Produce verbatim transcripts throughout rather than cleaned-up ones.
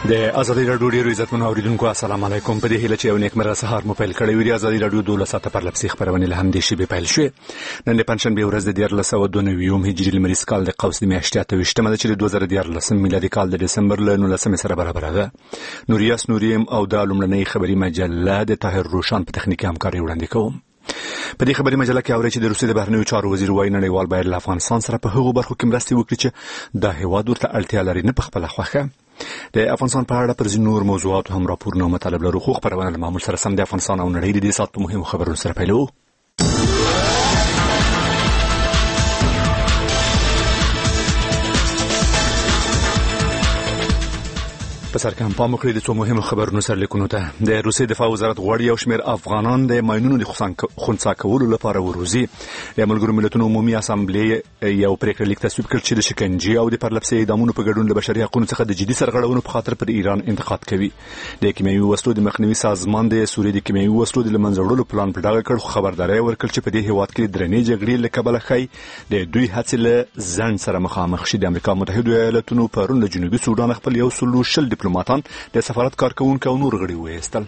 د ازادي راډیو ډیرو عزتمنو اوریدونکو السلام علیکم. په دې هیله چې یو نیکمرغه سهار مو پیل کړی وي. د ازادي راډیو دولس ساعته پر لپسې خبرونه له همدې شی به پیل شي. نن د پنځشنبه ورځ د دیارلس سوه دوه نوي هجري لمریز کال د قوس د میاشتې اته ویشتمه ده چې د دوه زره دیارلس میلادي کال د دسمبر له نولسمې سره برابر ده. نوریاس نوریم او د لومړنۍ خبري مجله د طاهر روشان په تخنیکي همکاري وړاندې کوم. په دې خبري مجله کې اوري چې د روسیې د بهرنیو چارو وزیر وايي نړیوال باید له افغانستان سره په هغو برخو کې مرستې وکړي چې د هیواد ورته اړتیا لري، نه په خپله خوښه. د افغانستان په اړه پر ځینو نور موضوعاتو هم راپورونه مطالب لرو، خو خبرونه له معمول سره سم د افغانستان او نړۍ د دې ساعت په مهمو خبرونو سره پیلوو. په سر کې هم پام وکړئ د څو مهمو خبرونو سرلیکونو ته. د روسیې دفاع وزارت غواړي یو شمېر افغانان د ماینونو د خنثی کولو لپاره وروزي. د ملګرو ملتونو عمومي اسامبلې یو پریکړه لیک تصویب کړ چې د شکنجې او د پرلپسې اعدامونو په ګډون له بشري حقوقو څخه د جدي سرغړونو په خاطر پر ایران انتقاد کوي. د کیمیاوي وسلو د مخنیوي سازمان د سوریې د کیمیاوي وسلو د له منځه وړلو پلان په ډاګه کړ، خو خبرداری ورکړ چې په دې هیواد کې درنې جګړې له کبله ښایي د دوی هڅې له ځنډ سره مخامخ شي. د امریکا متحده ایالاتونو پرون له جنوبي سودان خپل یو سلو شل ډیپلوماټان د سفارت کارکونکو او نور غړي وایستل.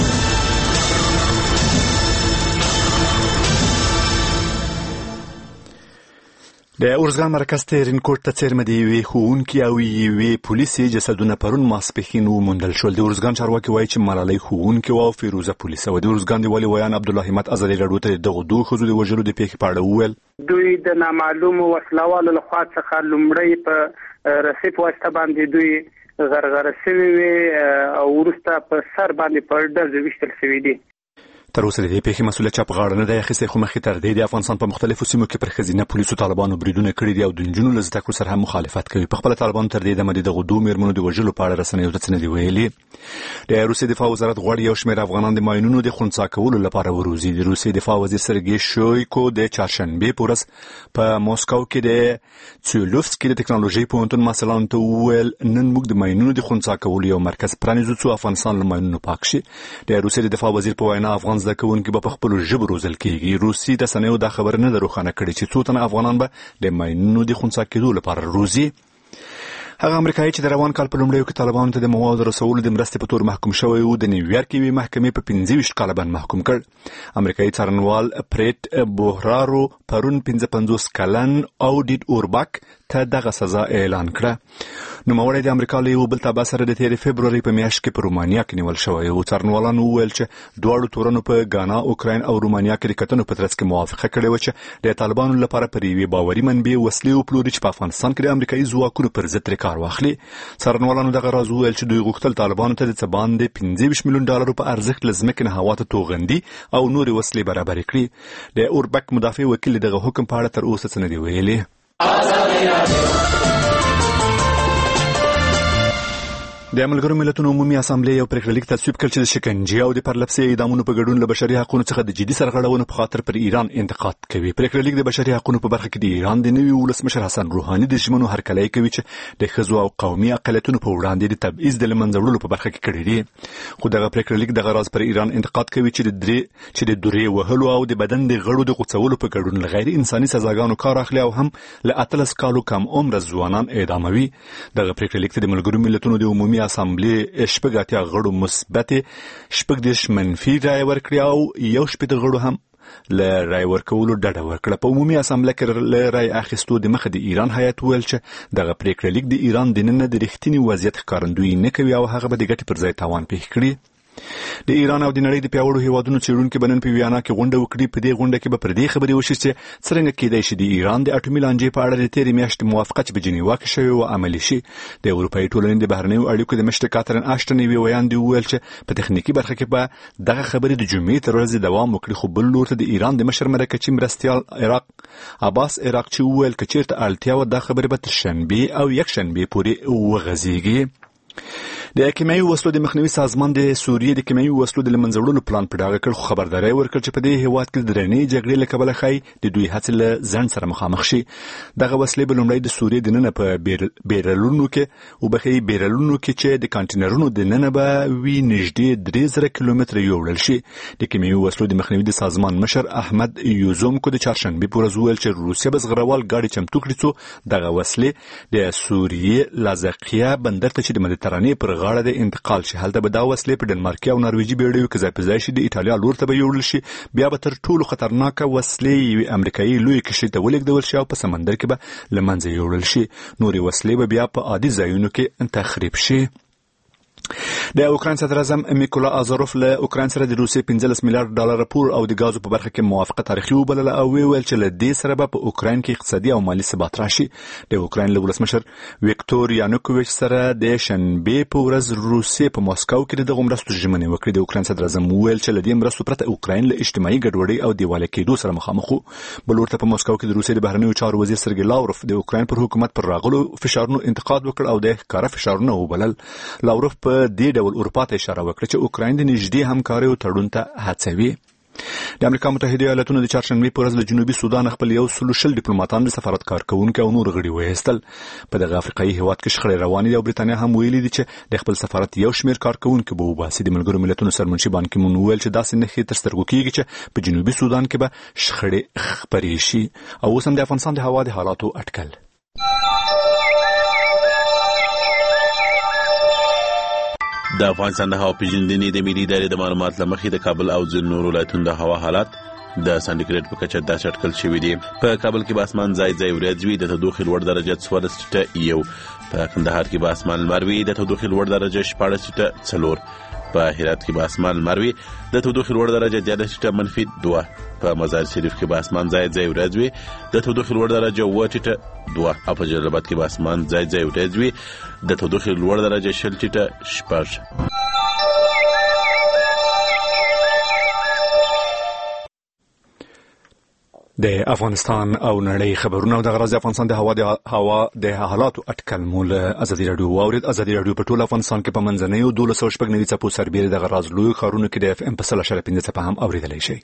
د اورزګان مرکز تیرین کوټ ته څیرمه دی وی خوونکی او وی پولیسي جسدونه پرون ماسپښین وموندل شول. د اورزګان چارواکي وایي چې ملالۍ خوونکی او فیروزه پولیسه و. د اورزګان دی والي ویان عبدالله همت ازادي راډیو ته دغه دوه خزو د وژلو د پیښې په اړه وویل. دوی د نامعلومو وسلوالو لخوا څخه لومړی په رسۍ په واسطه باندې دوی غرغره شوی وي او وروسته په سر باندې په ډزو ویشتل شوي دي. تر اوسه د دې پیښې مسؤلیت چا په غاړه نه دی اخیستی، خو مخکې تر دې د افغانستان په مختلفو سیمو کې پر ښځینه پولیسو طالبانو بریدونه کړي دي او د نجونو له زده کړو سره هم مخالفت کوي. په خپله طالبانو تر دې دمه د دغو دوو مېرمنو د وژلو په اړه رسنیو ته څه نه دي ویلي. د روسیې دفاع وزارت غواړي یو شمېر افغانان د ماینونو د خنثی کولو لپاره وروزي. د روسیې دفاع وزیر سرګی شویکو د چهارشنبې په ورځ په موسکو کې د څیولوفسکي د ټکنالوژۍ پوهنتون محصلانو ته وویل نن موږ د ماینونو د خنثی کولو یو مرکز پرانیزو څو افغانستان له ماینونو پاک شي. د روسیې د دفاع وزیر په وینا افغان زده کوونکي به په خپلو ژبو روزل کېږي. روسي رسنیو دا خبره نه ده روښانه کړې چې څو تنه افغانان به د ماینونو د خنثی کېدو لپاره روزي. هغه امریکایي چې د روان کال په لومړیو کې طالبانو ته د موادو رسولو د مرستې په تور محکوم شوی و، د نیویارک یوې محکمې په پنځه ویشت کاله باندې محکوم کړ. امریکایي څارنوال پریت بوهرارو پرون پنځه پنځوس کلن اوډیټ اورباک ته دغه سزا اعلان کړه. نوموړی د امریکا له یو بل تابع سره د تیرې فبروري په میاشت کې په رومانیا کې نیول شوی و. څارنوالانو وویل چې دواړو تورنو په غانا، اوکراین او رومانیا کې د کتنو په ترڅ کې موافقه کړې وه چې د طالبانو لپاره پر یوې باوري منبع وسلې وپلوري چې په افغانستان کې د امریکایي ځواکونو پر ضد ترې کار واخلي. څارنوالانو دغه راز وویل چې دوی غوښتل طالبانو ته د څه باندې پنځه ویشت میلیون ډالرو په ارزښت له ځمکې نه هوا ته توغندي او نورې وسلې برابرې کړي. د اوربک مدافع وکیل دغه حکم په اړه تر اوسه څه نه دي ویلي. د ملګرو ملتونو عمومي اسامبلې یو پریکړه لیک تصویب کړ چې د شکنجې او د پرلپسې اعدامونو په ګډون له بشري حقوقو څخه د جدي سرغړونو په خاطر پر ایران انتقاد کوي. پریکړه لیک د بشري حقوقو په برخه کې د ایران د نوي ولسمشر حسن روحاني د ژمنو هرکلی کوي چې د ښځو او قومي اقلیتونو په وړاندې د تبعیض د له منځه وړلو په برخه کې کړي دي. خو دغه پریکړه لیک دغه راز پر ایران انتقاد کوي چې د درې چې د دورې وهلو او د بدن د غړو د غوڅولو په ګډون له غیر انساني سزاګانو کار اخلي او هم له اتلس کالو کم عمره ځوانان اعداموي. دغه پریکړه لیک د ملګرو ملتونو د عمومي اسامبلې شپږ اتیا غړو مثبت شپږ دېرش منفي رایې ورکړې او یو شپېته غړو هم له رایې ورکولو ډډه وکړه. په عمومي اسامبلې کې له رایې اخیستو د مخه د ایران هیات وویل چې دغه پریکړه لیک د ایران دننه د رښتینی وضعیت ښکارندویي نه کوي او هغه به د ګټې پر ځای تاوان پېښ کړي. د ایران او د نړۍ د پیاوړو هیوادونو څېړونکي به نن په ویانا کې غونډه وکړي. په دې غونډه کې به پر دې خبرې وشي چې څرنګه کېدای شي د ایران د اټومي لانجې په اړه د تېرې میاشتې موافقه چې په جنیوا کې شوې وه عملي شي. د اروپایي ټولنې د بهرنیو اړیکو د مشر کاترین آشټن یوې ویاندې وویل چې په تخنیکي برخه کې به دغه خبرې د جمعې تر ورځې دوام وکړي، خو بل لور ته د ایران د مشر مرکچي مرستیال عراق عباس عراقچي وویل که چېرته اړتیا وه دا خبرې به تر شنبې او یکشنبې پورې وغځېږي. د کیمیاوي وسلو د مخنیوي سازمان د سوریې د کیمیاوي وسلو د له منځه وړلو پلان په ډاګه کړ، خو خبرداری ورکړ چې په دې هیواد کې د درنې جګړې له کبله ښایي د دوی هڅې له ځنډ سره مخامخ شي. دغه وسلې به لومړی د سوریې دننه په بیرلونو کې وبخښئ بیرلونو کې چې د کانټینرونو دننه به وي نږدې درې زره کیلومتره یوړل شي. د کیمیاوي وسلو د مخنیوي د سازمان مشر احمد یوزومکو د چهارشنبې په ورځ وویل چې روسیه به زغروال ګاډي چمتو کړي څو دغه وسلې د سوریې لازقیه بندر ته چې د مدیترانې پر غاړه د انتقال شي. هلته به دا وسلې په ډنمارکي او نرویجي بیړیو کې ځای په ځای شي، د ایټالیا لور ته به یوړل شي، بیا به تر ټولو خطرناکه وسلې یوې امریکایي لویې کشتۍ ته ولېږدول شي او په سمندر کې به له منځه یوړل شي. نورې وسلې به بیا په عادي ځایونو کې تخریب شي. د اوکراین صدر اعظم میکولا آزاروف له اوکراین سره د روسیې پنځلس میلیارډ ډالر پور او د غازو په برخه کې موافقه تاریخي وبلله او ویل چې له دې سره به په اوکراین کې اقتصادي او مالی ثبات راشي. د اوکراین له ولسمشر ویکتور یانوکوویچ سره د شنبې په ورځ روسیې په مسکو کې دغه مرستو ژمنې وکړې. د اوکراین صدر اعظم ویل چې له دې مرستو پرته اوکراین له اجتماعي ګډوډۍ او دیواله کېدو سره مخامخ وو. بل ورته په مسکو کې د روسیې د بهرنیو چارو وزیر سرګی لاوروف د اوکراین پر حکومت پر راغلو فشارونو انتقاد وکړ او د ښکاره فشارونه وبلل. لاوروف په دې ډول اروپا ته اشاره وکړه چې اوکراین د نږدې همکارۍ او تړون ته هڅوي. د امریکا متحده ایالاتونو د چهارشنبې په ورځ له جنوبي سودان خپل یو سل شل ډیپلوماټان د سفارت کارکونکو او نور غړي وایستل. په دغه افریقایي هیواد کې شخړې روانې دي او برېټانیا هم ویلي دي چې د خپل سفارت یو شمېر کارکونکو به وباسي. د ملګرو ملتونو سرمنشي بان کی مون ویل چې داسې نښې تر سترګو کېږي چې په جنوبي سودان کې به شخړې خپرې شي. او اوس هم د افغانستان د هوا د حالاتو اټکل. د افغانستان د هوا پیژندنې د ملي ادارې د معلومات لمخې د کابل او ځینو نورو ولایتونو د هوا حالات د سانتیګریډ په کچه داسې اټکل شوي دي. په کابل کې به اسمان ځای ځای وریځ وي، د تودوخې لوړ درجه څوارلس ټیټه یو. په کندهار کې به اسمان لمر وي، د تودوخې لوړ درجه شپاړس ټیټه څلور. په هرات کې به اسمان لمر وي، د تودوخې لوړ درجه دیارلس ټیټه منفي دوه. په مزار شریف کې به اسمان ځای ځای وریځ وي، د تودوخې لوړ درجه اوه ټیټه دوه. او په جلال آباد کې به اسمان ځای ځای وریځ وي، د تودوخې لوړ درجه شل ټیټه شپږ. د افغانستان او نړۍ خبرونه او د غراض افغانستان د هوا د هوا د حالاتو اټکل مول ازادي رادیو واورید. ازادي رادیو په ټول افغانستان کې په منځنیو دولس سوه شپږ نوي څپو سربېره د غراض لوی ښارونو کې د اف ام په سل اشاریه پنځه څپه هم اوریدلی شي.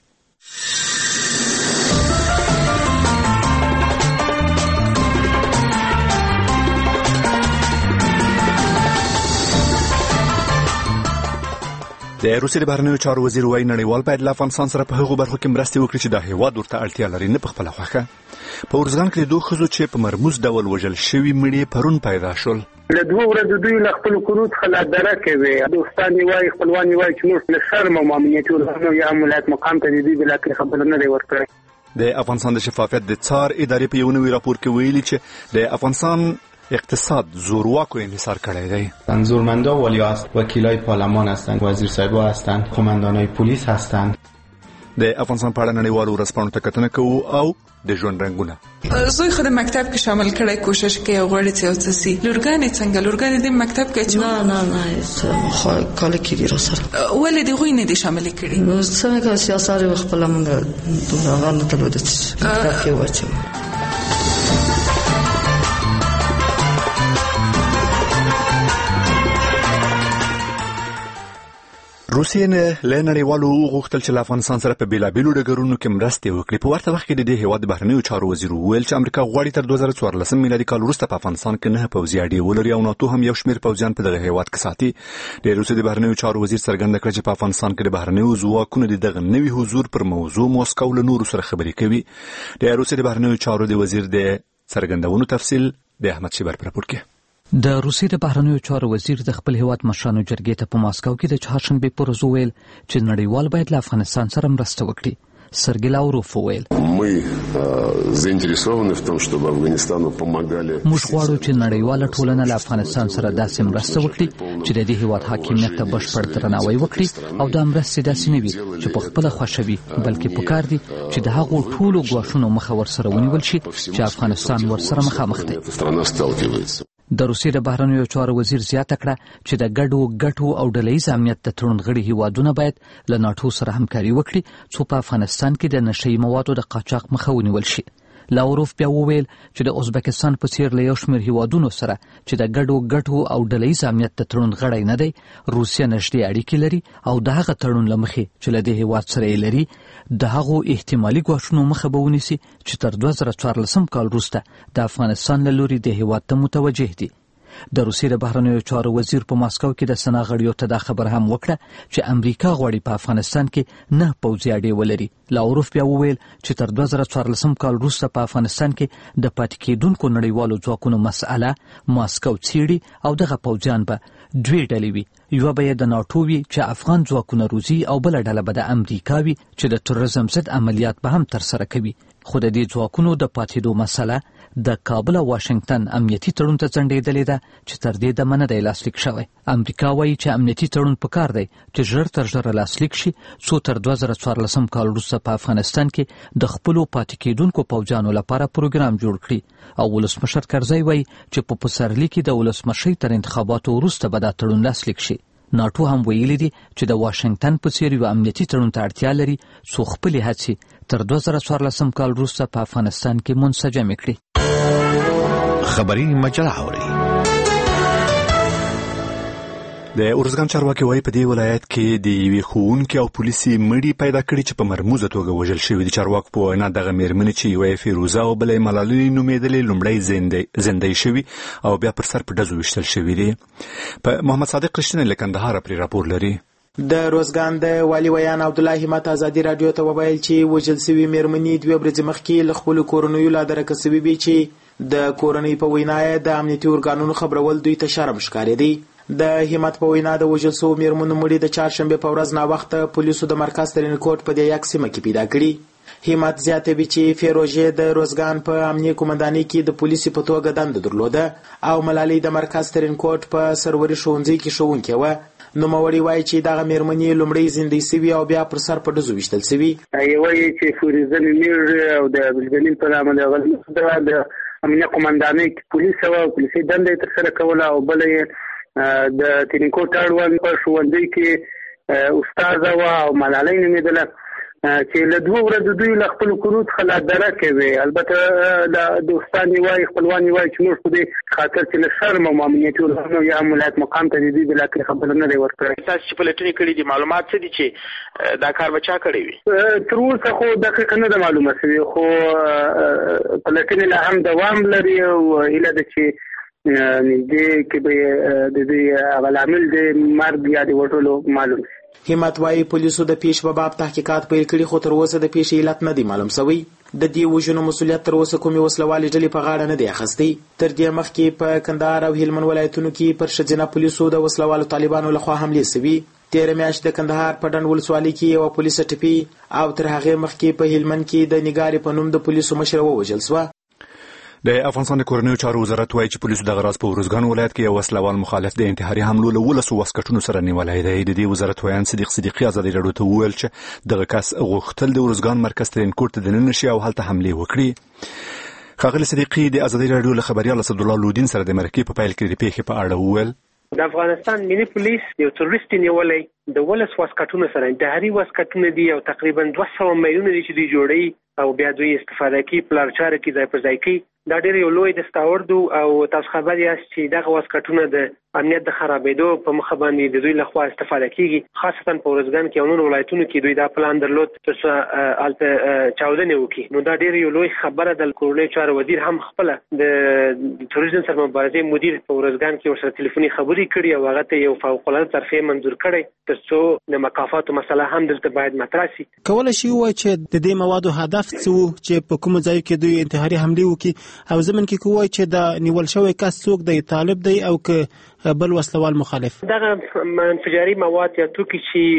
د روسیې د بهرنیو چارو وزیر وايي نړیوال باید له افغانستان سره په هغو برخو کې مرستې وکړي چې د هیواد ورته اړتیا لري، نه په خپله خوښه. په ارزګان کې د دوه ښځو چې په مرموز ډول وژل شوي مړي پرون پیدا شول. له دوه ورځو دوی له خپل کورو څخه لا دره کوي. دوستان یې وایي خپلوان یې وایي چې موږ له شرم او امنیتي ارګانونو یا ولایت مقام ته د دوی د لاکې خبره نه دی ورکړی. د افغانستان د شفافیت د څار ادارې په یو نوي راپور کې ویلي چې د افغانستان اقتصاد زورواکو انحصار کړی دی. منظورمندا والیا است، وکیلای پارلمان هستند، وزیر صاحبا هستند، قماندانای پلیس هستند. د افغانستان په اړه نړیوالو ورځپاڼو ته کتنه کوو او د ژوند رنګونه. زوی خو د مکتب کې شامل کړی کوشش کوي او غواړي چې اوسسي. لورګانې څنګه لورګانې د مکتب کې چې نه نه نه خو کال کې دی راسره. ولې د غوی نه دي شامل کړي؟ نو څنګه سیاست خپل موږ دوه غانه ته ودت مکتب کې وچو. روسیې نه له نړیوالو وغوښتل چې له افغانستان سره په بېلابېلو ډګرونو کې مرستې وکړي. په ورته وخت کې د دې هېواد د بهرنیو چارو وزیر وویل چې امریکا غواړي تر دوه زره څوارلسم میلادي کال وروسته په افغانستان کې نه پوځي اډې ولري او ناتو هم یو شمېر پوځیان په دغه هېواد کې ساتي. د روسیې د بهرنیو چارو وزیر څرګنده کړه چې په افغانستان کې د بهرنیو ځواکونو د دغه نوي حضور پر موضوع موسکو له نورو سره خبرې کوي. د روسیې د بهرنیو چارو د وزیر د څرګندونو تفصیل د احمد شیبر په راپور کې. د روسیې د بهرنیو چارو وزیر د خپل هیواد مشرانو جرګې ته په ماسکو کې د چهارشنبې پر ورځ وویل چې نړیوال باید له افغانستان سره مرسته وکړي. سرګی لاوروف وویل мы заинтересованы в том, чтобы Афганистану помогали. موږ غواړو چې نړیواله ټولنه له افغانستان سره داسې مرسته وکړي چې د دې هیواد حاکمیت ته بشپړ درناوی وکړي او دا مرستې داسې نه وي چې په خپله خوښه وي، بلکې پکار دي چې د هغو ټولو ګواښونو مخه ورسره ونیول شي چې افغانستان ورسره مخامخ دی. د روسیې د بهرنیو چارو وزیر زیاته کړه چې د ګډو ګټو او ډلهییز امنیت د تړون غړي هیوادونه باید له ناټو سره همکاري وکړي څو په افغانستان کې د نشه یي موادو د قاچاق مخه ونیول شي. لاوروف بیا وویل چې د ازبکستان په څیر له یو شمېر هیوادونو سره چې د ګډو ګټو او ډلهییز امنیت د تړون غړی نه دی روسیه نږدې اړیکې لري او د هغه تړون له مخې چې له دې هیواد سره یې لري د هغو احتمالي ګواښونو مخه به ونیسي چې تر دوه زره څوارلسم کال وروسته د افغانستان له لوري د هیواد ته متوجه دي. د روسیې د بهرنیو چارو وزیر په ماسکو کې د سنا غړیو ته دا خبر هم وکړه چې امریکا غواړي په افغانستان کې نه پوځي اډې ولري. لاوروف بیا وویل چې تر دوه زره څوارلسم کال وروسته په افغانستان کې د پاتې کېدونکو نړیوالو ځواکونو مسأله ماسکو څیړي او دغه پوځیان به دوې ډلې وي. یوه به یې د ناټو وي چې افغان ځواکونه روزي او بله ډله به د امریکا وي چې د تروریزم ضد عملیات به هم ترسره کوي. خو د دې ځواکونو د پاتېدو مسله د کابل او واشنگټن امنیتي تړون ته ځنډېدلې ده چې تر دې دمه نه دی لاسلیک شوی. امریکا وایي چې امنیتي تړون پکار دی چې ژر تر ژره لاسلیک شي څو تر دوه زره څوارلسم کال وروسته په افغانستان کې د خپلو پاتې کېدونکو پوځیانو لپاره پروګرام جوړ کړي. او ولسمشر کرزی وایي چې په پسرلي کې د ولسمشۍ تر انتخاباتو وروسته به دا تړون لاسلیک شي. ناټو هم ویلي دي چې د واشنگټن په څیر یو امنیتي تړون ته اړتیا لري څو خپلې هڅې تر دوه زره څوارلسم کال وروسته په افغانستان کې منسجمې کړي. خبري مجله اوري. د ارزګان چارواکي وايي په دې ولایت کې د یوې ښوونکې او پولیسي مړي پیدا کړي چې په مرموزه توګه وژل شوي دي. چارواکو په وینا دغه مېرمنې چې یوه یې فیروزه او بله یې ملالۍ نومېدلې لومړی زندۍ شوي او بیا پر سر په ډزو ویشتل شوي دي. په محمد صادق رښتینی له کندهاره پرې راپور لري. د روزګان د والي ویان عبدالله همت ازادي رادیو ته وویل چې وژل شوي مېرمنې دوې ورځې مخکې له خپلو کورنیو لا درکه شوي وي چې د کورنۍ په وینا یې د امنیتي ارګانونو خبرول دوی ته شرم ښکارېدی. د همت په وینا د وژل شوو مېرمنو مړي د چهارشنبې په ورځ ناوخته پولیسو د مرکز ترینکوټ په دې یک سیمه کې پیدا کړي. همت زیاتوي چې فیروژې د روزګان په امنیه قومندانۍ کې د پولیسو په توګه دنده درلوده او ملالۍ د مرکز ترینکوټ په سروري ښوونځي کې ښوونکې وه. نوموړی وایي چې دغه مېرمنې لومړی زندۍ سوي او بیا پر سر په ډزو ویشتل سوي. یوه یې چې فیروزه نومېږي او د بلجلیل په نامه د امنیه قومندانۍ کې پولیس وه او پولیسي دنده یې ترسره کوله او بله یې د ترینکوټ اړوند په ښوونځي کې استاده وه او ملالۍ نومېدله چې له دوه ورځو دوی له خپلو کورو څخه لا درکې وې. البته دوستان یې وایي خپلوان یې وایي چې موږ خو دې خاطر چې له شرم او امنیتي ارګانونو یا هم ولایت مقام ته د دوی د لاکې خبره نه دی ورکړی. تاسو چې پلټنې کړي دي معلومات څه دي چې دا کار به چا کړی وي؟ تر اوسه خو دقیقه نه ده معلومه شوې خو پلټنې لا هم دوام لري او هیله ده چې نږدې کې به د دې هغه لامل د مرګ یا د وژلو معلوم شي. همت وايي پولیسو د پیښې په باب تحقیقات پیل کړي خو تر اوسه د پیښې علت نه دی معلوم شوی. د دې وژنو مسؤلیت تر اوسه کومې وسلوالې ډلې په غاړه نه دی اخیستی. تر دې مخکې په کندهار او هلمند ولایتونو کې پر ښځینه پولیسو د وسلوالو طالبانو لخوا حملې شوي. تېره میاشت د کندهار په ډنډ ولسوالۍ کې یوه پولیسه ټپي او تر هغې مخکې په هلمند کې د نګارې په نوم د پولیسو مشره ووژل شوه. د افغانستان د کورنیو چارو وزارت وایي چې پولیسو دغه راز په ارزګان ولایت کې یو وسلوال مخالف د انتحاري حملو له ولسو واسکټونو سره نیولی دی. د دې وزارت ویان صدیق صدیقي ازادي راډیو ته وویل چې دغه کس غوښتل د ارزګان مرکز ترینکوټ ته دننه شي او هلته حملې وکړي. ښاغلي صدیقي د ازادي راډیو له خبریال اسدالله لودین سره د مرکې په پیل کې د پیښې په اړه وویل. د افغانستان ملي پولیس یو تروریست نیولی د ولس واسکټونو سره انتحاري واسکټونه دي او تقریبا دوه سوه میلیونه دي چې دوی جوړوي او بیا دوی استفاده کوي په لار چاره کې ځای پر ځای کوي. دا ډېر یو لوی دستاورد او تاسو خبر یاست چې دغه واسکټونه د امنیت د خرابېدو په مخه باندې د دوی لخوا استفاده کیږي. خاصتا په ارزګان کې او نورو ولایتونو کې دوی دا پلان درلود چې هلته چاودنې وکړي. نو دا ډېر یو لوی خبره د کورنیو چارو وزیر هم خپله د تروریزم سره مبارزې مدیر په ارزګان کې ورسره تلیفوني خبرې کړي او هغه ته یو فوق‌العاده ترفیع منظور کړی تر څو د مکافاتو مسله هم دلته باید مطرح شي. کولی شي ووایي چې د دې موادو هدف څه و چې په کومو ځایو کې دوی انتحاري حملې وکړي او زمن کې کوی چې د نیول شوی کس څوک دی طالب دی او که بل وسلوال مخالف؟ دغه انفجاري مواد یا توکي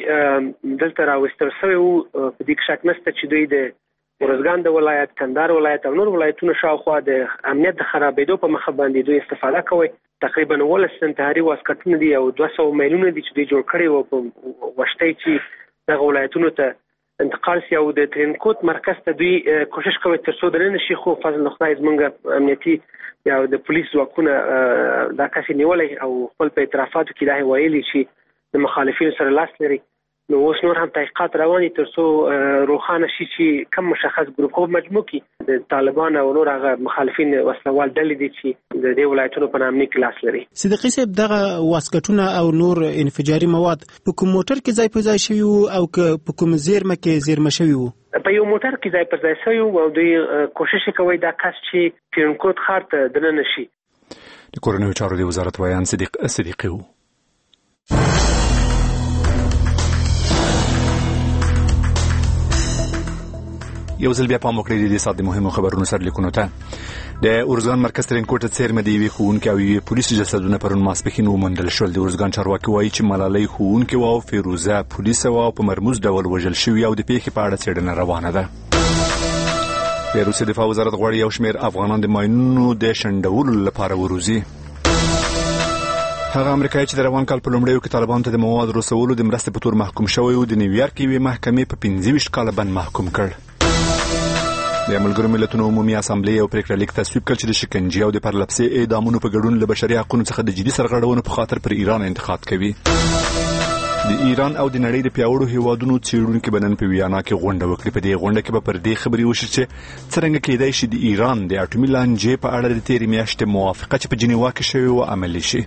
چې دلته راوستل شوي وو په دې کې شک نشته چې دوی د ارزګان د ولایت کندهار ولایت او نور ولایتونو شاوخوا د امنیت د خرابېدو په مخه باندې دوی استفاده کوي. تقریبا ولس انتحاري واسکټونه دي او دوه سوه میلیونه دي چې دوی جوړ کړي وو په وشتۍ چې دغه ولایتونو ته انتقال سي او د ترینکوټ مرکز ته دوی کوشش کوي تر څو درنه شي خو فضل خدای زمونږ امنیتي یا د پولیس ځواکونه دا کسې نیولی او خپل په اعترافاتو کې دا ویلي چې د مخالفینو سره لاس لري. نو اوس نور هم تحقیقات روان دي تر څو روښانه شي چې کم مشخص ګروپ خو مجموع کې د طالبان او نور هغه مخالفین وسلوال ډلې دي چې د دې ولایتونو په نامه کې لاس لري. صدیقي صاحب دغه واسکټونه او نور انفجاري مواد په کوم موټر کې ځای په ځای شوي وو او که په کوم زیرمه کې زیرمه شوي وو؟ په یو موټر کې ځای پر ځای شوي وو او دوی کوشش کوي دا کس چې ترینکوټ ښار ته دننه شي. د کورنیو چارو د وزارت ویان صدیق صدیقي و. یو ځل بیا پام وکړئ د دې ساعت د مهمو خبرونو سرلیکونو ته. د ارزګان مرکز ترینکوټ څیرمه د یوې ښوونکي او یوې پولیسو جسدونه پرون ماسپښین وموندل شول. د ارزګان چارواکي وایي چې ملالۍ ښوونکې وه او فیروزه پولیسه وه او په مرموز ډول وژل شوې او د پیښې په اړه څېړنه روانه ده. د روسیې دفاع وزارت غواړي یو شمېر افغانان د ماینونو د شنډولو لپاره وروزي. هغه امریکایي چې د روان کال په لومړیو کې طالبانو ته د موادو رسولو د مرستې په تور محکوم شوی و، د نیویارک یوې محکمې په پنځه ویشت کاله بند محکوم کړ. د ملګرو ملتونو عمومي اسامبلې یو پریکړه لیک تصویب کړ چې د شکنجې او د پرلپسې اعدامونو په ګډون له بشري حقونو څخه د جدي سرغړونو په خاطر پر ایران انتقاد کوي. د ایران او د نړۍ د پیاوړو هیوادونو څېړونکي به نن په ویانا کې غونډه وکړي. په دې غونډه کې به پر دې خبرې وشي چې څرنګه کېدای شي د ایران د اټومي لانجې په اړه د تېرې میاشتې موافقه چې په جنیوا کې شوې وه عملي شي.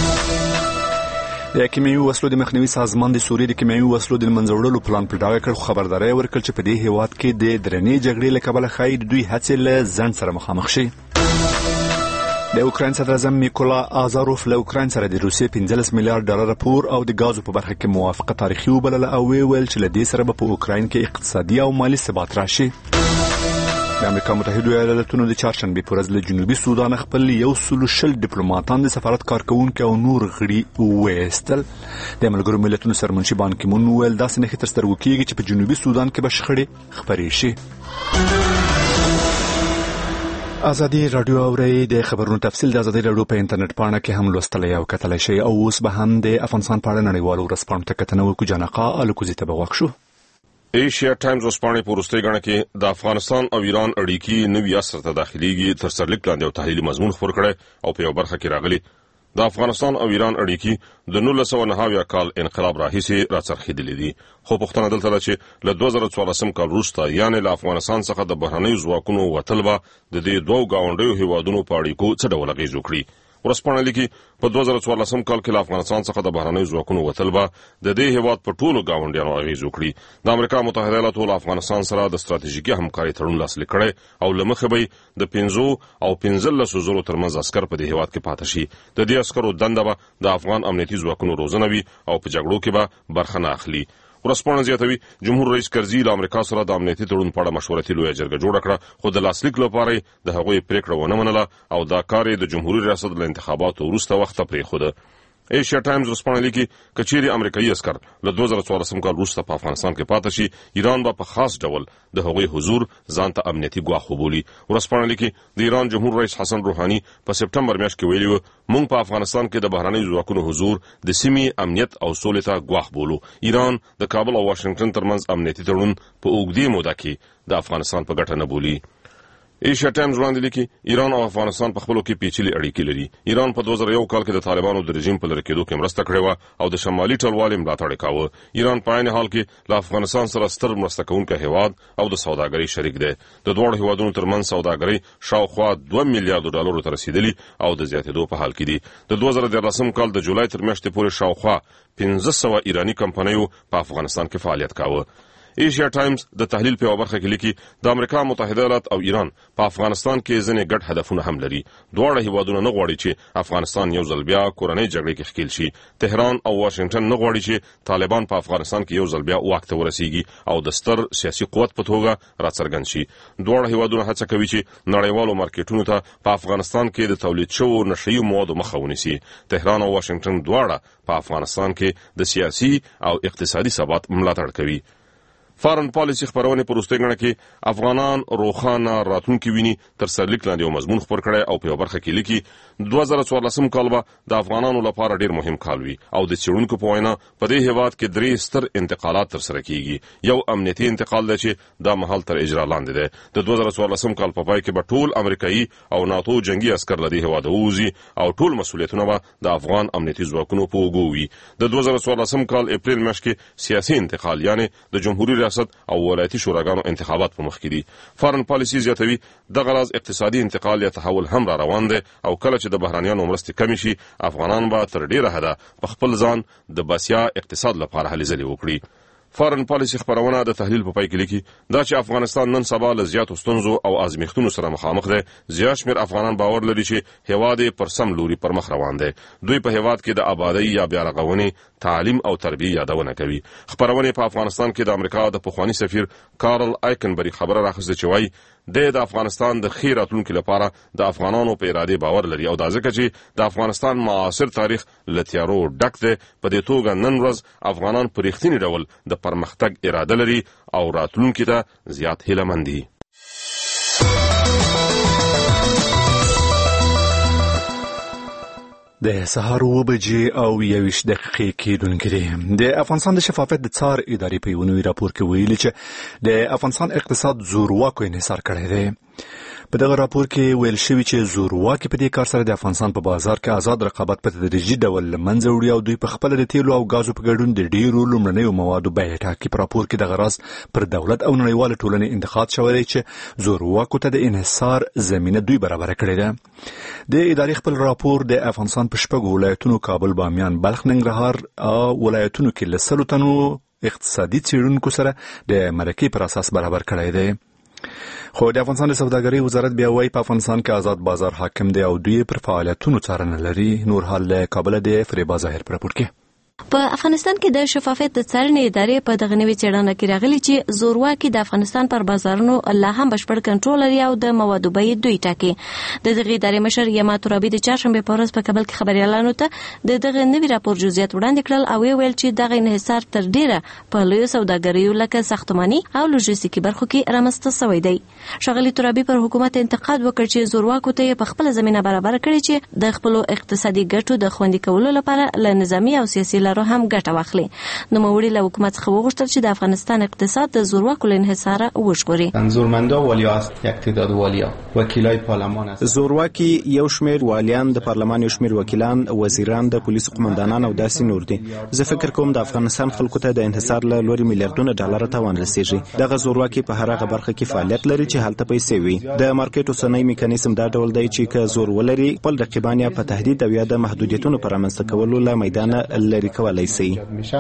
د کیمیاوي وسلو د مخنیوي سازمان د سوریې د کیمیاوي وسلو د منځه وړلو پلان په ډاګه کړ، خو خبرداری ورکړل چې په دې هیواد کې د درنې جګړې له کبله ښایي د دوی هڅې له ځنډ سره مخامخ شي. د اوکراین صدر اعظم میکولا آزاروف له اوکراین سره د روسیې پنځلس میلیارډ ډالر پور او د غازو په برخه کې موافقه تاریخي وبلله او ویل چې له دې سره به په اوکراین کې اقتصادي او مالي ثبات راشي. د امریکا متحده ایالاتونو د چهارشنبې په ورځ له جنوبي سودان خپل یو سلو شل ډیپلوماټان د سفارت کارکوونکي او نور غړي وویستل. د ملګرو ملتونو سرمنشي بان کی مون ویل داسې نښې تر سترګو کېږي چې په جنوبي سودان کې به شخړې خپرې شي. ازادي راډیو اوري د خبرونو تفصیل د ازادي راډیو په انټرنیټ پاڼه کې هم لوستلی او کتلی شئ. او اوس به هم د افغانستان په اړه نړیوالو ورځپاڼو ته کتنه وکړو. جانقا الکوزي ته به غوږ شو. ایشیا ټایمز ورځپاڼې په وروستۍ ګڼه کې د افغانستان او ایران اړیکې نوي عصر ته داخليږي تر سرلیک لاندې یو تحلیلي مضمون خپور کړی او په یو برخه کې راغلي د افغانستان او ایران اړیکې د نولس سوه نهه اویا کال انقلاب راهیسې راڅرخېدلې دي، خو پوښتنه دلته ده چې له دوه زره څوارلسم کال وروسته یعنې له افغانستان څخه د بهرنیو ځواکونو وتل به د دې دوو ګاونډیو هیوادونو په اړیکو څه ډول اغېز وکړي. ورځپاڼه لیکي په دوه زره څوارلسم کال کې له افغانستان څخه د بهرنیو ځواکونو وتل به د دې هیواد په ټولو ګاونډیانو اغېز وکړي. د امریکا متحده ایالاتو له افغانستان سره د ستراتیژیکي همکارۍ تړون لاسلیک کړی او له مخې به د پنځو او پنځلسو زرو ترمنځ عسکر په دې هیواد کې پاته شي. د دې عسکرو دنده به د افغان امنیتي ځواکونو روزنه وي او په جګړو کې به برخه نه اخلي. ورځپاڼه زیاتوي جمهور رئیس کرزي له امریکا سره د امنیتي تړون په اړه مشورتي لویه جرګه جوړه کړه، خو د لاسلیک لپاره د هغوی پریکړه ونه منله او دا کار د جمهوریت ریاست له انتخاباتو وروسته وخته پرېښوده. ایشیا ټایمز ورځپاڼه لیکي که چیرې امریکایي عسکر له دوه زره څوارلسم کال وروسته په افغانستان کې پاته شي، ایران به په خاص ډول د هغوی حضور ځان ته امنیتي ګواښ وبولي. ورځپاڼه لیکي د ایران جمهور رئیس حسن روحاني په سپټمبر میاشت کې ویلي و موږ په افغانستان کې د بهرنیو ځواکونو حضور د سیمې امنیت او سولې ته ګواښ بولو. ایران د کابل او واشنګټن ترمنځ امنیتي تړون په اوږدې موده کې د افغانستان په ګټه نه بولي. ایشیا ټایمز وړاندې لیکي ایران او افغانستان په خپلو کې پیچلې اړیکې لري. ایران په دوه زره یو کال کې د طالبانو د رژیم په لرې کېدو کې مرسته کړې وه او د شمالي ټلوالې ملاتړ یې کاوه. ایران په عین حال کې له افغانستان سره ستر مرسته کوونکی هیواد او د سوداګرۍ شریک دی. د دواړو هیوادونو ترمنځ سوداګرۍ شاوخوا دوه میلیارډو ډالرو ته رسیدلي او د زیاتېدو په حال کې دي. د دوه زره دیارلسم کال د جولای تر میاشتې پورې شاوخوا پنځه سوه ایراني کمپنیو په افغانستان کې فعالیت کاوه. ایشیا ټایمز د تحلیل په برخه کې لیکي د امریکا متحده ایالات او ایران په افغانستان کې ځینې ګډ هدفونه هم لري. دواړه هیوادونه نه غواړي چې افغانستان یو ځل بیا کورنۍ جګړې کې ښکېل شي. تهران او واشنګټن نه غواړي چې طالبان په افغانستان کې یو ځل بیا واک ته ورسیږي او د ستر سیاسي قوت په توګه راڅرګند شي. دواړه هیوادونه هڅه کوي چې نړیوالو مارکیټونو ته په افغانستان کې د تولید شوو نشهیي موادو مخه ونیسي. تهران او واشنګټن دواړه په افغانستان کې د سیاسي او اقتصادي ثبات ملاتړ کوي. فارن پالیسي خبرونه په وروستۍ غڼه کې افغانان روښانه راتلونکي ویني تر سرلیک لاندې یو مضمون خپور کړی او په برخه کې لیکي دوه زره څوارلسم کال به د افغانانو لپاره ډیر مهم کال وي او د څېړونکو په وینا په دې هیواد کې درې ستر انتقالات ترسره کیږي. یو امنیتي انتقال دی چې دا مهال تر اجرا لاندې دی. د دوه زره څوارلسم کال په پای کې به ټول امریکایي او ناتو جنگي عسکر له دې هیواده ووځي او ټول مسؤلیتونه به د افغان امنیتي ځواکونو په اوږو وي. د دوه زره څوارلسم کال اپریل میاشت کې سیاسي انتقال یعنې د جمهوریت ریاست او ولایتي شوراګانو انتخابات په مخ کې دي. فارن پالیسي زیاتوي دغه راز اقتصادي انتقال یا تحول هم را روان دی او کله چې د بهرانیانو مرستې کمې شي افغانان به تر ډیره حده په خپل ځان د بسیا اقتصاد لپاره هلې ځلې وکړي. فارن پالیسي خبرونه د تحلیل په پای کې لیکي دا چې افغانستان نن سبا له زیاتو ستونزو او ازمیښتونو سره مخامخ دی. زیات شمېر افغانان باور لري چې هیواد یې پر سم لوري پر مخ روان دی. دوی په هیواد کې د آبادۍ یا بیا رغونې، تعلیم او تربیه یادونه کوي. خبرونه په افغانستان کې د امریکا د پخوانی سفیر کارل آیکنبری خبره راخسته چې وایي د افغانستان د خیر راتلونکي لپاره د افغانانو په اراده باور لري او دا ځکه چې د افغانستان معاصر تاریخ له تیارو ډک دی. په دې توګه نن ورځ افغانان په رښتیني ډول د پرمختګ اراده لري او راتلونکي ته زیات هیلهمند دي. د سهار اوه بجې او یویشت دقیقې کېدونکې دي. د افغانستان د شفافیت د څار ادارې په یو نوي راپور کې ویلي چې د افغانستان اقتصاد زورواکو انحصار کړی دی. په دغه راپور کې ویل شوی چې زورواکي په دې کار سره د افغانستان په بازار کې آزاد رقابت په تدریجي ډول له منځه وړي او دوی په خپل د تیلو او غازو په ګډون د ډیرو لومړنیو موادو بیې ټاکي. په راپور کې دغه راز پر دولت او نړیواله ټولنې انتقاد شوی دی چې زورواکو ته د انحصار زمینه دوی برابر کړې ده. د ادارې خپل راپور د افغانستان په شپږو ولایتونو کابل، بامیان، بلخ، ننګرهار او ولایتونو کې له سلو تنو اقتصادي څېړونکو سره د مرکې پر اساس برابر کړی دی. خو د افغانستان د سوداګرۍ وزارت بیا وايي په افغانستان کې آزاد بازار حاکم دی او دوی پر فعالیتونو څارنه لري. نور حال له کابل د فریبا ظاهر پر راپور کې. په افغانستان کې د شفافیت د څارنې ادارې په دغه نوي څېړنه کې راغلي چې زورواکي د افغانستان پر بازارونو لا هم بشپړ کنټرول لري او د موادو بیې دوی ټاکي. د دغه ادارې مشر یما ترابي د چهارشنبې په ورځ په کابل کې خبريالانو ته د دغه نوي راپور جزئیات وړاندې کړل او ویل چې دغه انحصار تر ډیره په لوی سوداګریو لکه ساختماني او لوجستیکي برخو کې رامنځته شوی دی. ښاغلي ترابي پر حکومت انتقاد وکړ چې زورواکو ته په خپل زمينه برابر کړي چې د خپل اقتصادي ګټو د خوندي کولو لپاره له نظامی او سیاسي لارو هم ګټه واخلي. نو موري له حکومت څخه وغوښتل چې د افغانستان اقتصاد د زورواکو له انحصار وژغوري. منظورمندا والیا است یک تعداد والیا وکیلای پارلمان است. زورواکي یو شمېر والیان، د پارلمان یو شمېر وکیلان، وزیران، د پولیسو قومندانان او داسې نور دي. زه فکر کوم د افغانستان خلکو ته د انحصار له لوري میلیارډونه ډالر تاوان رسیږي. دغه زورواکي په هر هغه برخه کې فعالیت لري چې هلته پیسې وي. د مارکیټ اوسنۍ میکانیزم دا ډول دی چې که زور ولري خپل رقیبان یا په تهدید او یا د محدودیتونو پر رامنځته کولو له میدان لري کولای شي.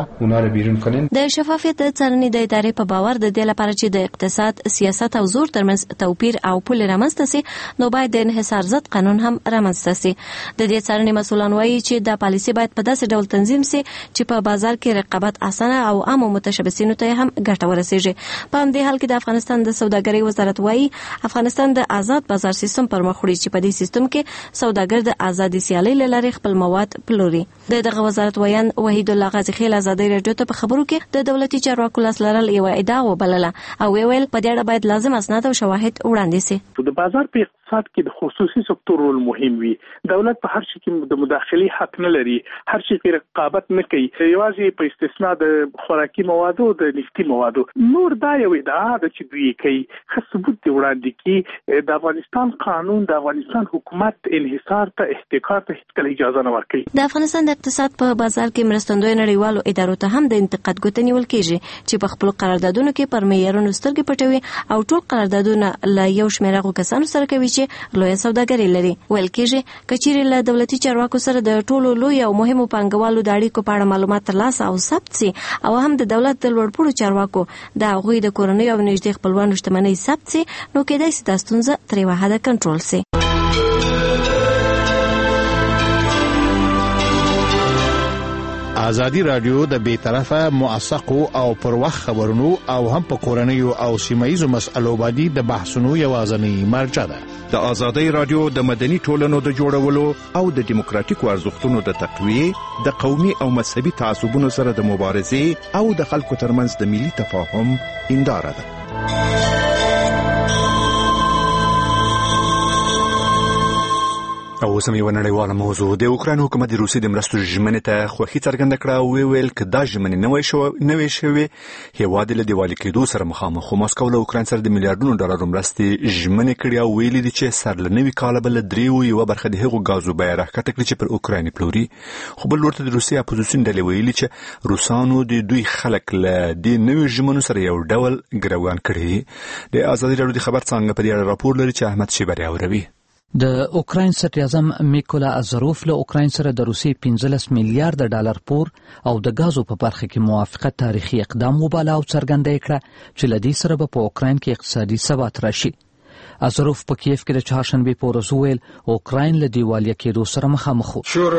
د شفافیت د څارنې د ادارې په باور د دې لپاره چې د اقتصاد، سیاست او زور ترمنځ توپیر او پول رامنځته سي نو باید د انحصار ضد قانون هم رامنځته سي. د دې څارنې مسؤلان وایي چې د پالیسي باید په داسې ډول تنظیم سي چې په بازار کې رقابت اسانه او عام متشبثینو ته هم ګټه ورسیږي. په همدې حال کې د افغانستان د سوداګرۍ وزارت وایي افغانستان د آزاد بازار سیستم پر مخ وړي چې په دې سیستم کې سوداګر د آزادي سیالۍ له لارې خپل مواد پلوري. دغه وزارت ویان وحید الله غازی خیل ازادي رادیو ته په خبرو کې د دولتي چارواکو لاس لرل یو ادعا وبلله او ویل په دې اړه باید لازم اسناد او شواهد وړاندې شي. د بازار په اقتصاد کې د خصوصي سکتور رول مهم وي. دولت په هر شي کې د مداخلي حق نه لري، هر شي کې رقابت نه کوي، یوازې په استثناء د خوراکي موادو او د نفتي موادو. نور دا یو ادعا ده چې دوی کوي. ښه ثبوت دی وړاندې کړي. د افغانستان قانون د افغانستان حکومت انحصار ته احتکار ته هیڅکله اجازه نه ورکوي. د افغانستان د اقتصاد په بازار کې مرستندوی نړیوالو ادارو ته هم د انتقاد ګوتې نیول کېږي چې په خپل قراردادونو کې پر معیارونو سترګې پټوي او ټول قراردادونه له یو شمېر هغو کسانو سره کوي چې لویه سوداګري لري. ویل کېږي که چیرې له دولتي چارواکو سره د ټولو لوی او مهمو پانګوالو د اړیکو په اړه معلومات ترلاسه او ثبت سي او هم د دولت د لوړپوړو چارواکو د هغوی د کورنۍ او نږدې خپلوانو شتمنۍ ثبت سي نو کېدای سي دا ستونزه تر یوه حده کنټرول سي. ازادي رادیو د بیطرفه موثقو او پر وخت خبرونو او هم په کورنیو او سیمایي مسألو باندې د بحثونو یوازنی مرجع ده. د ازادي رادیو د مدني ټولنو د جوړولو او د دیموکراتیکو ارزښتونو د تقویه، د قومي او مذهبي تعصبونو سره د مبارزې او د خلکو ترمنځ د ملي تفاهم هنداره ده. او سمې ونړیواله موضوع د اوکراین حکومت د روسي د مرستو ژمنې ته خوښي څرګنده کړه او ویل چې دا ژمنې نوې شو نوې شوې هیواد له دیوالي کېدو سره مخامخ. خو مسکو له اوکراین سره د میلیارډونو ډالرو مرستې ژمنې کړې او ویلي دي چې سر له نوي کاله بل دریو یو برخه د هغو غازو بیه راښکته کړي چې پر اوکراین پلوري. خو بل ورته د روسي اپوزیسیون ډلې ویلي چې روسانو د دوی خلک له دې نوي ژمنو سره یو ډول ګروان کړي. د ازادي راډیو د خبر څنګه په دې اړه راپور لري چې احمد شیبری اوروي. د اوکراین صدر اعظم میکولا ازروف له اوکراین سره د روسي پنځلس میلیارډ ډالر پور او د غازو په برخه کې موافقت تاریخي اقدام وباله او څرګنده کړه چې لدی سره په اوکراین کې اقتصادي ثبات راشي. ازروف په کیف کې د چهارشنبه په ورځ ویل اوکراین له دیوالیا کېدو سره مخامخ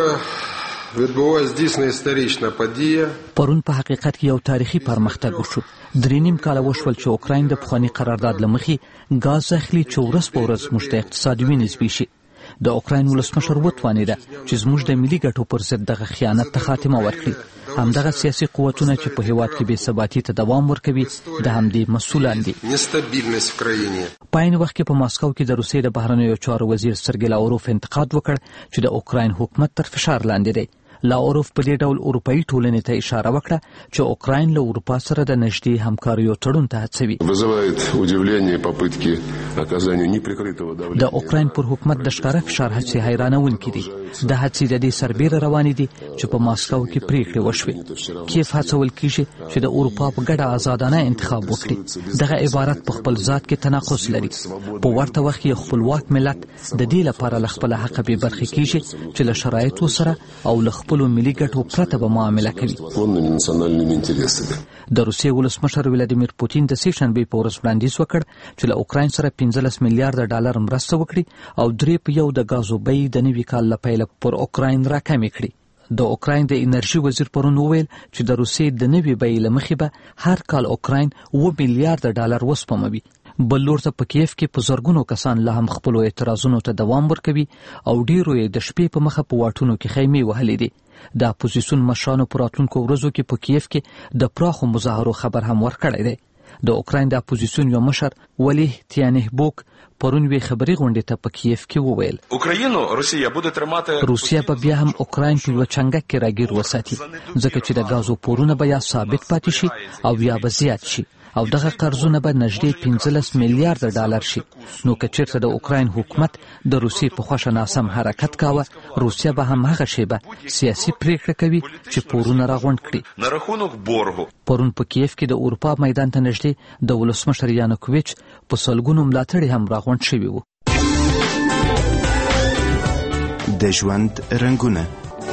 پرون په حقیقت کې یو تاریخي پرمختګ وشو. درې نیم کاله وشول چې اوکراین د پخواني قرارداد له مخې غاز اخلي چې ورځ په ورځ موږ ته اقتصادي وینې زبېښي. د اوکراین ولسمشر وتوانیده چې زموږ د ملي ګټو پر ضد دغه خیانت ته خاتمه ورکړي. همدغه سیاسي قوتونه چې په هیواد کې بې ثباتي ته دوام ورکوي د همدې مسؤلان دي. په عین وخت کې په ماسکو کې د روسیې د بهرنیو چارو وزیر سرګی لاوروف انتقاد وکړ چې د اوکراین حکومت تر فشار لاندې دی. لاوروف په دې ډول اروپאי ټولنې ته اشاره وکړه چې اوکراین له اروپا سره د نږدې همکاریو تړون ته هڅوي. د اوکراین پر حکومت د ښکاره فشار هڅې حیرانونکې دي. د هڅې د دې سربیره روانې دي چې په ماسکو کې پریکړې وشوې. کیف هڅول کیږي چې د اروپا په ګډه آزادانه انتخاب وکړي. دغه عبارت په خپل ذات کې تناقض لري. په ورته وخت کې خپلواک ملت د دې لپاره له خپل حق به برخې کیږي چې له شرایطو سره او له خپل ملي ګټو پرته به معامله کوي. د روسیې ولسمشر ولادیمیر پوتین د سې شنبې په ورځ وړاندیز وکړ چې له اوکراین سره پنځلس میلیارډ ډالر مرسته وکړي او درې په یو د غازو بیې د نوي کال له پیله پر اوکراین راکمې کړي. د اوکراین د انرژي وزیر پرون وویل چې د روسیې د نوي بیې له مخې به هر کال اوکراین اوه میلیارډ ډالر وسپموي. بل لور ته په کیف کې په زرګونو کسان لا هم خپل اعتراضونو ته دوام ورکوي او ډیرو یې د شپې په مخه په واټونو کې خیمې وهلې دي. د اپوزیسیون مشرانو په راتلونکو ورځو کې په کیف کې د پراخو مظاهرو خبر هم ورکړی دی. د اوکراین د اپوزیسیون یو مشر ولی تیانهبوک پرون وی خبري غونډې ته په کیف کې وویل روسیا به بیا هم اوکراین په یو چنګک کې راګیر وساتي ځکه چې د غازو پورونه به یا ثابت پاتې شي او یا به زیات شي او دغه قرضونه به نږدې پنځلس میلیارډ ډالر شي. نو که چېرته د اوکراین حکومت د روسیې په خوښه ناسم حرکت کاوه روسیا به هم هغه شیبه سیاسي پریکړه کوي چې پورونه راغونډ کړي. پرون په کیف کې د اروپا میدان ته نږدې د ولسمشر یانوکویچ په سلګونو ملاتړي هم راغونډ شوي وو. د ژوند رنګونه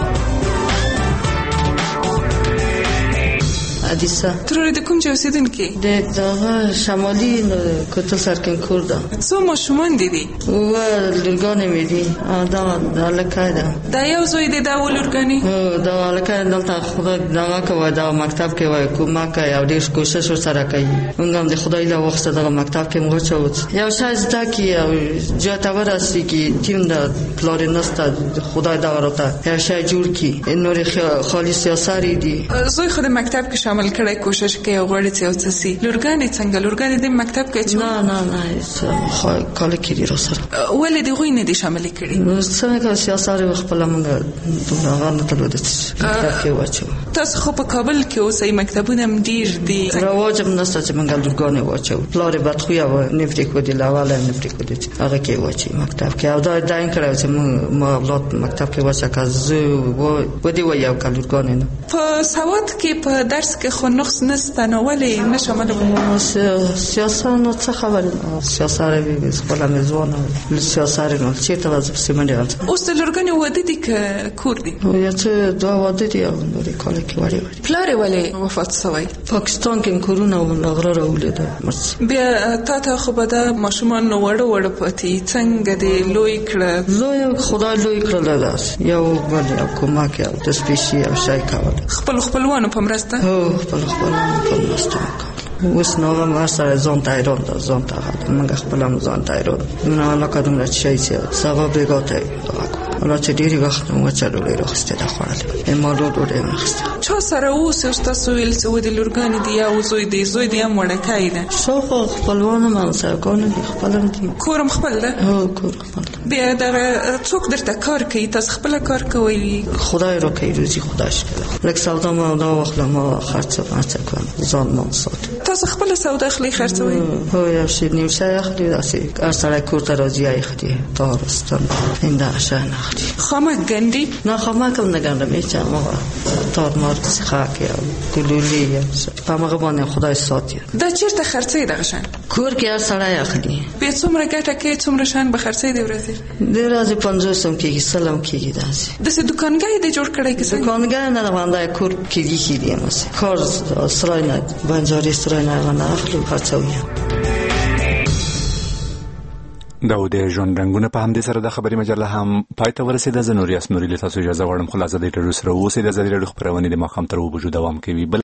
حدیثه تروري د کوم ځای اوسیدونکي؟ د دغه شمالي کوتل سرکن کورده. څو ماشومان دي دي؟ و لورګانې مې دي. دا د هلکه ده. دا یو زوی دی دا و لورګانې؟ دا هلکه دلته خدای دغه کوي دا مکتب کې وایي کومک کوي او ډېر کوشش ورسره کوي. موږ هم د خدای له وخته دغه مکتب کې موږ چوت یو شای زده کړي او جای ته ورسي کې ټیم د پلار نسته خدای دغه راته یو شای جوړ کړي. نورې خالي سیاساري دي. زوی خو د مکتب کې شامل کړی کوشش کوي او غواړي چې اوسسي. لورګانې څنګه؟ لورګانې د مکتب کې چې نه نه نه خو کال کې دي راسره. ولې د غوی نه دي شامل کړي؟ څنګه سیاساري خپل موږ دغه نه تلو د مکتب کې واچو. تاسو خو په کابل کې اوسئ مکتبونه هم ډیر دي. رواج هم نشته چې موږ لورګانې واچو. پلار بدخویه و نفرې کو دي لاواله نفرې کو دي هغه کې واچي مکتب کې او دا داین کړو چې ما اولاد مکتب کې واچا کازو و دي و یو کال لورګانې نه. په سواد کې په درس کې خو نقص نسته نو ولې نه شامل وو؟ سیاست نو څه خبره سیاست به خپل میزونه سیاست نو چې ته وځي سیمنه. اوس لورګانې واده دي که کور دي؟ یا چې دا واده دي او نورې کال کې وړي وړي. پلار ولې وفات شوی؟ پاکستان کې کورونه او لغره راولېده. بیا تا ته خو به دا ماشومان نو وړه وړه پاتې څنګه دې لوی کړه؟ لوی خدای لوی کړل داس یو باندې او کومک او د سپیشي او شای کول. خپل خپلوانو په مرسته؟ هو خپل خپلوانو په مرسته وکړ. اوس نو ما سره ځان ته ایران ده ځان ته موږ خپل هم ځان ته ایران نه علاقه دومره شي چې سبا بګاته ولا چې ډېری وخت مو چلولې راخسته ده خوړل ما ډوډ ډوډ نه خسته. چا سره اوس تاسو ویل چې د لورګانې دی او زوی دی زوی دی هم وړکای ده؟ شو خپلوانو ما سره کار نه خپل دي. کورم خپل ده؟ هو کور خپل. بیا دا څوک درته کار کوي؟ تاسو خپل کار کوي؟ خدای را کوي روزي خدای شکر. لکه سودا ما دا وخت ما خرڅ پاتې کوم ځان ما سات. تاسو خپل سودا اخلي خرڅوي؟ هو یو شی نیو شای اخلي داسې هر سره کور ته راځي اخلي تارستان ایندا شانه اخلي. خامک ګندي؟ نه خامک هم نه ګندم هیڅ هغه تار مار څخه یا ګلولي په هغه باندې خدای ساتي. دا چیرته خرڅي دغه شان؟ کور کې هر سړی اخلي. به څومره ګټه کې څومره شان به خرڅي دی ورځي؟ د ورځې پنځوس هم کېږي سلام کېږي داسې. داسې دکانګای دی جوړ کړی که څنګه؟ دکانګای نه باندې کور کېږي کېږي مس کار سرای نه بنجاري سرای نه نه اخلو خرڅوي. دا د ژوند رنګونه په همدې سره د خبري مجله هم پای ته ورسېده. زه نور یاس نوري له تاسو اجازه غواړم. خلاصه د ټرو سره اوسې د ازادي راډیو خبرونه د ماښام تر اوبو دوام کوي.